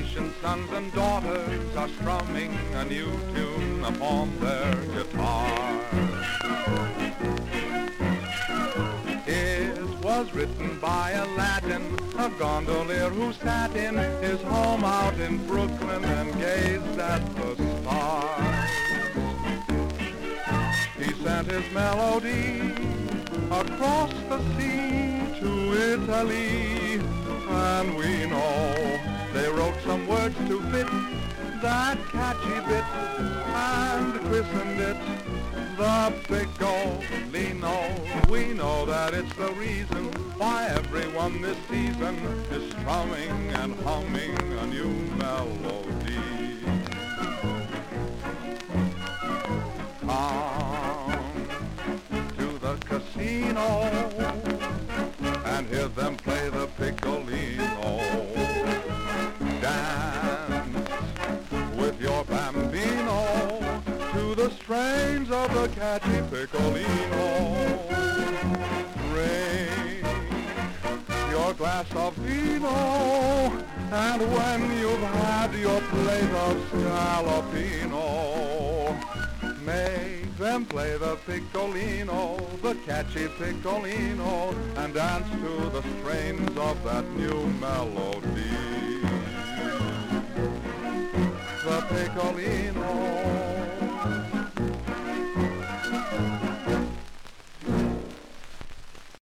Russian sons and daughters are strumming a new tune upon their guitars. It was written by a Latin, a gondolier who sat in his home out in Brooklyn and gazed at the stars. He sent his melody across the sea to Italy, and we know they wrote some words to fit that catchy bit and christened it the Piccolino. We know that it's the reason why everyone this season is strumming and humming a new melody. Come to the casino and hear them play the Piccolino. Dance with your bambino to the strains of the catchy Piccolino. Drink your glass of vino, and when you've had your plate of scallopino, make them play the Piccolino, the catchy Piccolino, and dance to the strains of that new melody. The Piccolino.